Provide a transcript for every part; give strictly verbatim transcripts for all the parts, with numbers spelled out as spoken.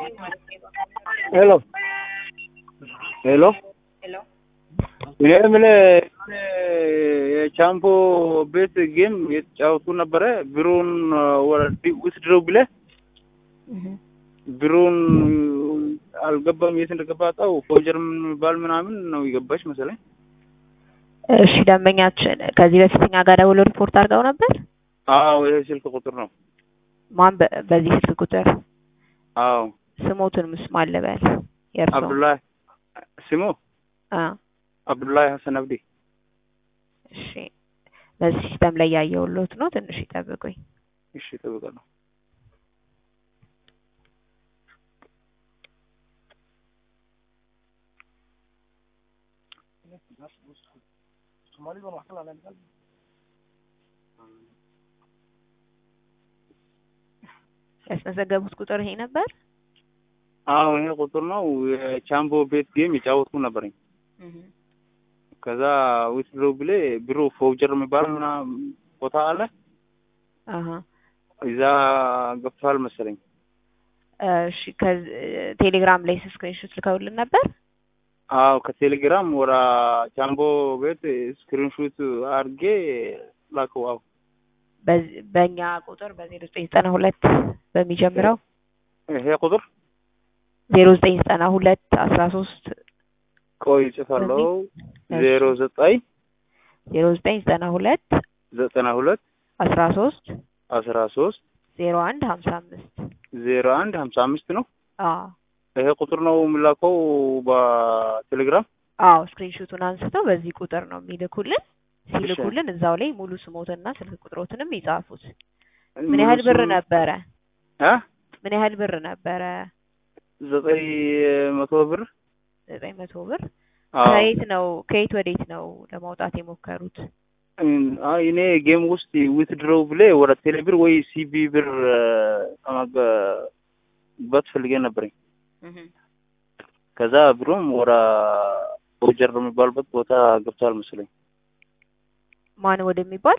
ሄሎ ሄሎ ሄሎ የምን የቻምፖ ቤት ጌም የተጫወቱ ነበረ ብሩን ወረዲ ውስድሮ ብለ ብሩን አልገባም የት እንደገባ አጣው ፎጀርም ባል ምናምን ነው ይገባሽ መሰለኝ። እሺ ደንበኛችን ከዚህ በፊት እኛ ጋር ደውሎ ሪፖርት አድርገው ነበር? አዎ ይሄ ስልክ ቁጥር ነው። ማን በዚህ ስልክ ቁጥር? አዎ ስሞቱን ምስማል ለበል የርሶ? አብዱላህ ስሙ አ አብዱላህ ሐሰን አብዲ። እሺ በዚህ ሲስተም ላይ ያየውሎት ነው። ትንሽ ይጠብቁኝ። እሺ ተበቃለሁ። ሶማሊ በማከል አላልኩም። ያስመዘገቡት ቁጥር ይሄ ነበር? አዎ ይሄ ቁጥር ነው። የቻምቦ ቤት ጌም ይጫወቱ ነበርኝ። ከዛ ውስድሮ ብለ ብሩ ፎጀር የሚባል ምናምን ቦታ አለ። አሃ እዛ ገብቷል መሰለኝ። እሺ ከቴሌግራም ላይ ስክሪንሾት ልከውልን ነበር? አዎ ከቴሌግራም ወራ ቻምቦ ቤት ስክሪንሾት አርጌ ላከው። አዎ በእኛ ቁጥር በዜሮ ዘጠኝ ዘጠና ሁለት በሚጀምረው ይሄ ቁጥር ዜሮ ዘጠኝ ዘጠና ሁለት አስራ ሶስት ቆይ ጽፋለሁ። ዜሮ ዘጠኝ ዜሮ ዘጠኝ ዘጠና ሁለት ዘጠና ሁለት አስራ ሶስት አስራ ሶስት ዜሮ አንድ ሀምሳ አምስት ዜሮ አንድ ሀምሳ አምስት ነው። አዎ ይሄ ቁጥር ነው የሚላከው በቴሌግራም? አዎ ስክሪንሾቱን አንስተው በዚህ ቁጥር ነው የሚልኩልን። ሲልኩልን እዛው ላይ ሙሉ ስሞትና ስልክ ቁጥሮትንም ይጻፉት። ምን ያህል ብር ነበረ? አ ምን ያህል ብር ነበረ? ዘጠኝ መቶ ብር። ዘጠኝ መቶ ብር። ከየት ነው ከየት ወዴት ነው ለማውጣት የሞከሩት? አይ እኔ ጌም ውስጥ ዊትድሮ ብለ ወደ ቴሌብር ወይ ሲቢ ብር አማገ በትፈልገ ነበርኝ። ከዛ ብሩም ወራ ፎጀር የሚባልበት ቦታ ገብቷል መሰለኝ። ማን ወደሚባል?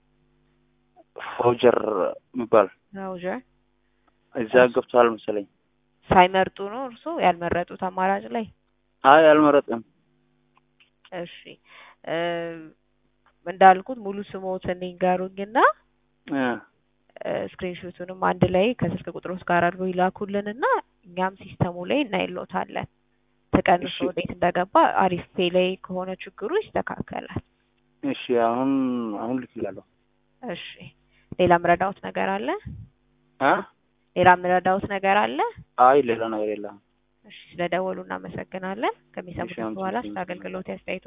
ፎጀር የሚባል ፎጀር እዛ ገብቷል መሰለኝ። ሳይመርጡ ነው እርሶ ያልመረጡት አማራጭ ላይ? አይ አልመረጥም። እሺ እንዳልኩት ሙሉ ስሞትን ይንገሩኝና ስክሪንሾቱንም አንድ ላይ ከስልክ ቁጥሮች ጋር አድርገው ይላኩልንና እኛም ሲስተሙ ላይ እናይሎታለን። ተቀንሶ ወዴት እንደገባ አሪፍ ፔ ላይ ከሆነ ችግሩ ይስተካከላል። እሺ አሁን አሁን ልክላለሁ። እሺ ሌላ ምረዳውት ነገር አለ? አ ሌላ ምረዳውት ነገር አለ? አይ ሌላ ነገር የለም። እሺ ስለደወሉ እናመሰግናለን። ከሚሰሙት በኋላ ስለ አገልግሎት ያስተያየቱ